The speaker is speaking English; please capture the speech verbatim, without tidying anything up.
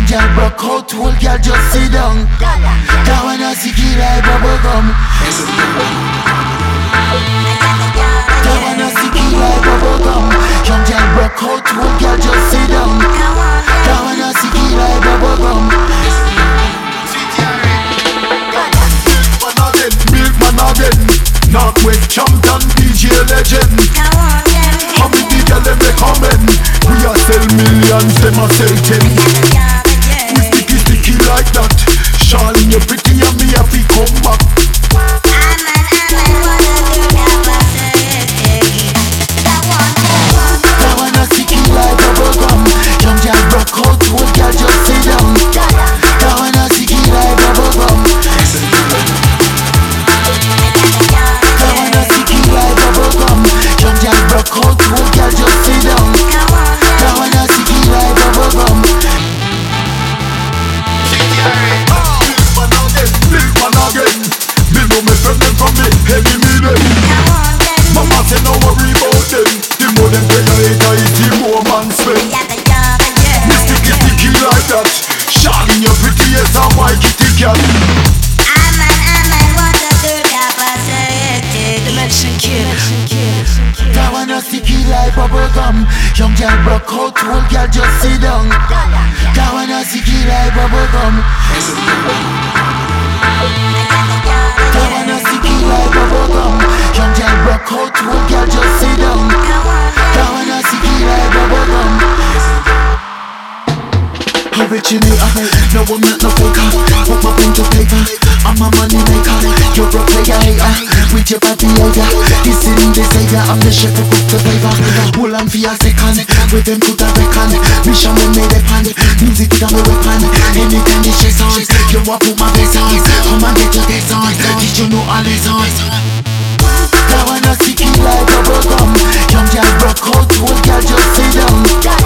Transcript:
girl broke out, whole girl just sit down. That one a sticky like bubble gum. That one a sticky like bubble gum. Young girl broke out, whole girl just sit down. That one a sticky like bubble gum. Milk man again, Northwest champion D J legend. How many girl them they coming? We a sell millions, them a sell ten. We sticky sticky like that. Charlene, you pretty and me a fi come back. That one a sticky like bubble gum. Young girl broke out, old girl just sit down. That one a sticky like bubble gum. That one a sticky like bubble gum. Young girl broke out, old girl just sit down. That one a sticky like bubble gum. Milk man again, me know me friend them from me, heavy me them. Mama say no worry about them. The more them pay your hater, it's the more man spend. Me sticky sticky like that. Charlene, you pretty as a white kitty cat. That one a sticky like bubble gum. Young girl broke out, old girl just sit down. That one a sticky like bubble gum. That one a sticky like bubble gum. Young girl broke out, old girl just sit down. That one a sticky like bubble gum. Originator, no I'm not no faker. Put my pen to paper, I'm a money maker. You're a player hater, with your bad behavior. This in the savior, I'm the chef who cook the flavor. Hold on for a second, with them could I reckon. Mission we made a pan, music is my weapon. Anytime they chase on, you walk with my face on. Come and get your face on, did you know all this on? That one a sticky like bubble gum. Young girl broke out, old girl just sit down.